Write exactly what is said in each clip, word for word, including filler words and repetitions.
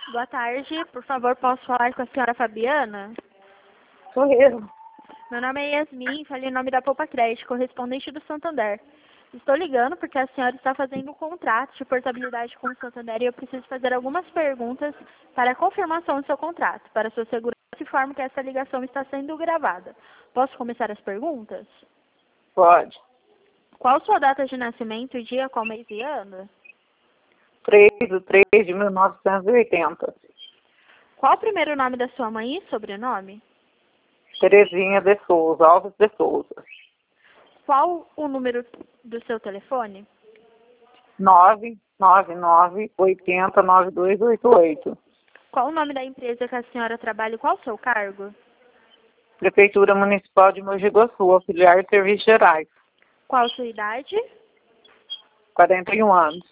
Boa tarde, por favor, posso falar com a senhora Fabiana? Sou eu. Meu nome é Yasmin, falei em nome da Poupa Crédito, correspondente do Santander. Estou ligando porque a senhora está fazendo um contrato de portabilidade com o Santander e eu preciso fazer algumas perguntas para a confirmação do seu contrato. Para sua segurança, informo que essa ligação está sendo gravada. Posso começar as perguntas? Pode. Qual sua data de nascimento, dia, qual mês e ano? três de três de mil novecentos e oitenta. Qual o primeiro nome da sua mãe e sobrenome? Terezinha de Souza, Alves de Souza. Qual o número do seu telefone? nove nove nove oito zero nove dois oito oito. Qual o nome da empresa que a senhora trabalha e qual o seu cargo? Prefeitura Municipal de Mogi Guaçu, auxiliar de serviços gerais. Qual a sua idade? quarenta e um anos.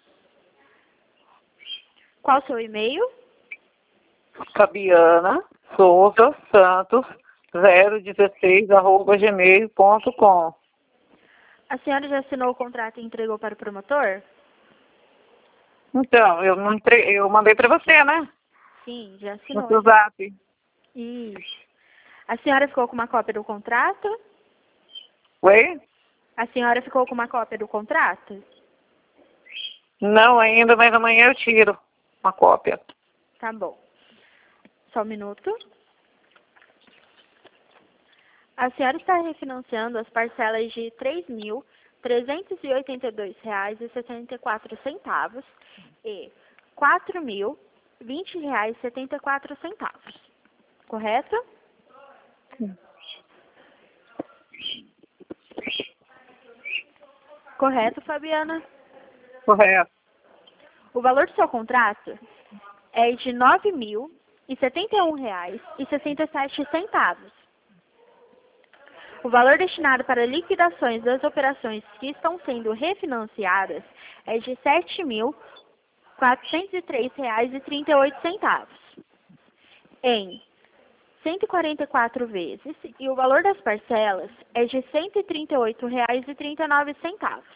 Qual o seu e-mail? Fabiana Souza Santos zero dezesseis arroba gmail ponto com. A senhora já assinou o contrato e entregou para o promotor? Então, eu, não entre... eu mandei para você, né? Sim, já No assinou. seu zap. Isso. A senhora ficou com uma cópia do contrato? Oi? A senhora ficou com uma cópia do contrato? Não ainda, mas amanhã eu tiro uma cópia. Tá bom. Só um minuto. A senhora está refinanciando as parcelas de três mil trezentos e oitenta e dois reais e setenta e quatro centavos e quatro mil vinte reais e setenta e quatro centavos. Correto? Correto, Fabiana? Correto. O valor do seu contrato é de nove mil e setenta e um reais e sessenta e sete centavos. O valor destinado para liquidações das operações que estão sendo refinanciadas é de sete mil quatrocentos e três reais e trinta e oito centavos. Em cento e quarenta e quatro vezes, e o valor das parcelas é de cento e trinta e oito reais e trinta e nove centavos.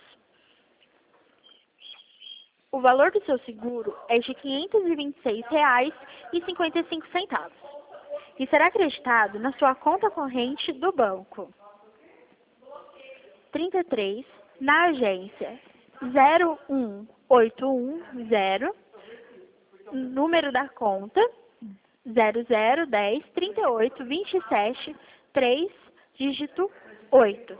O valor do seu seguro é de quinhentos e vinte e seis reais e cinquenta e cinco centavos e será acreditado na sua conta corrente do banco. trinta e três, na agência zero um oito um zero, número da conta zero zero dez trinta e oito vinte e sete três, dígito oito.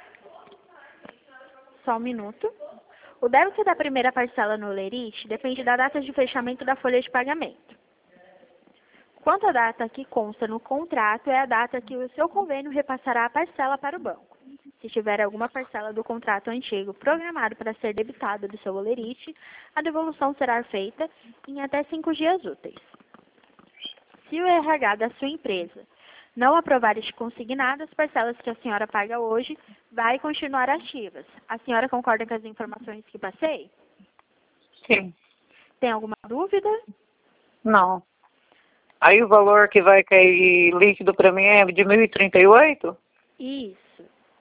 Só um minuto. O débito da primeira parcela no Lerite depende da data de fechamento da folha de pagamento. Quanto à data que consta no contrato, é a data que o seu convênio repassará a parcela para o banco. Se tiver alguma parcela do contrato antigo programado para ser debitada do seu Olerite, a devolução será feita em até cinco dias úteis. Se o R H da sua empresa não aprovar este consignado, as parcelas que a senhora paga hoje vai continuar ativas. A senhora concorda com as informações que passei? Sim. Tem alguma dúvida? Não. Aí o valor que vai cair líquido para mim é de mil e trinta e oito? Isso.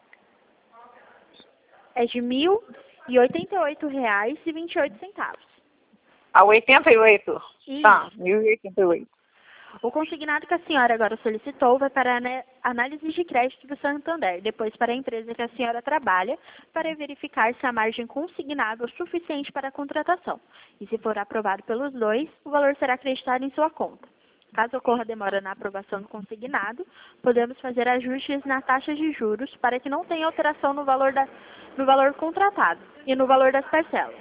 É de mil e oitenta e oito reais e vinte e oito centavos. Ah, oitenta e oito? Isso. Tá, mil e oitenta e oito. O consignado que a senhora agora solicitou vai para a análise de crédito do Santander, depois para a empresa que a senhora trabalha, para verificar se a margem consignada é suficiente para a contratação. E se for aprovado pelos dois, o valor será acreditado em sua conta. Caso ocorra demora na aprovação do consignado, podemos fazer ajustes na taxa de juros para que não tenha alteração no valor, da, no valor contratado e no valor das parcelas.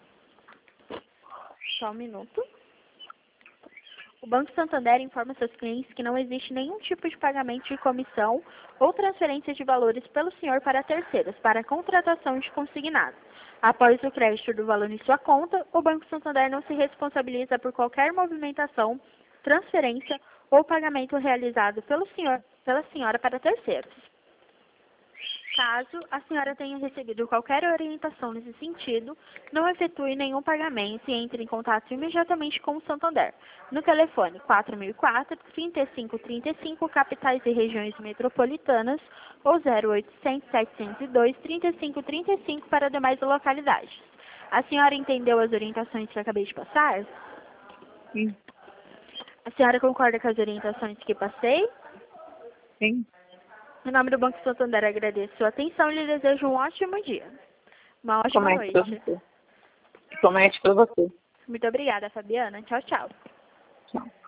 Só um minuto. O Banco Santander informa seus clientes que não existe nenhum tipo de pagamento de comissão ou transferência de valores pelo senhor para terceiros, para a contratação de consignado. Após o crédito do valor em sua conta, o Banco Santander não se responsabiliza por qualquer movimentação, transferência ou pagamento realizado pelo senhor, pela senhora para terceiros. Caso a senhora tenha recebido qualquer orientação nesse sentido, não efetue nenhum pagamento e entre em contato imediatamente com o Santander, no telefone quatro mil e quatro, trinta e cinco trinta e cinco, capitais e regiões metropolitanas, ou zero oitocentos, setecentos e dois, trinta e cinco trinta e cinco para demais localidades. A senhora entendeu as orientações que acabei de passar? Sim. A senhora concorda com as orientações que passei? Sim. Em nome do Banco Santander, agradeço sua atenção e lhe desejo um ótimo dia. Uma ótima Comete pra noite. você. Comete pra você. Muito obrigada, Fabiana. Tchau, tchau. Tchau.